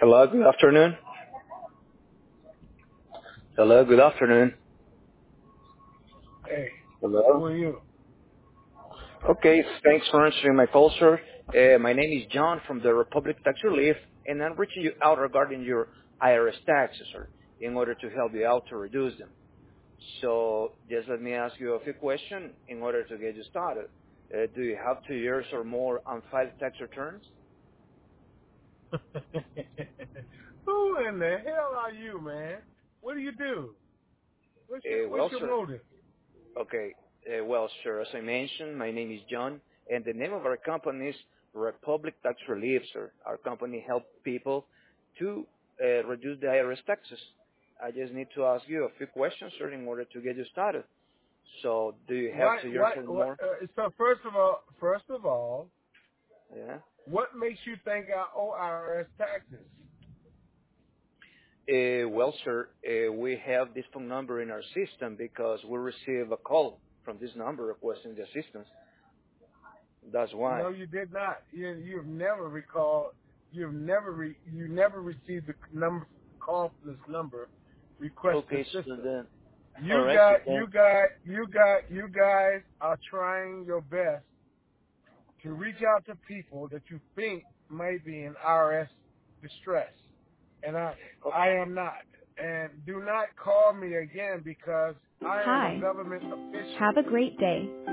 Hello, good afternoon. Hello, good afternoon. Hey, who Hello. are you? Okay, thanks for answering my call, sir. My name is John from the Republic Tax Relief, and I'm reaching you out regarding your IRS taxes, sir, in order to help you out to reduce them. So just let me ask you a few questions in order to get you started. Do you have 2 years or more unfiled tax returns? Who in the hell are you, man? What do you do? What's Well, your sir. motive? Okay. Well, sure. As I mentioned, my name is John, and the name of our company is Republic Tax Relief, sir. Our company helps people to reduce the IRS taxes. I just need to ask you a few questions, sir, in order to get you started. So, do you have 2 years or more? So first of all, Yeah. what makes you think I owe IRS taxes? Well, sir, we have this phone number in our system because we receive a call from this number requesting the assistance. That's why. No, you did not. You've never recalled. You never received the number call from this number requesting Okay, so assistance. then, all You right, so got, then, you got, you got, you guys are trying your best to reach out to people that you think may be in IRS distress. And I am not. And do not call me again because I am a Hi. government official. Have a great day.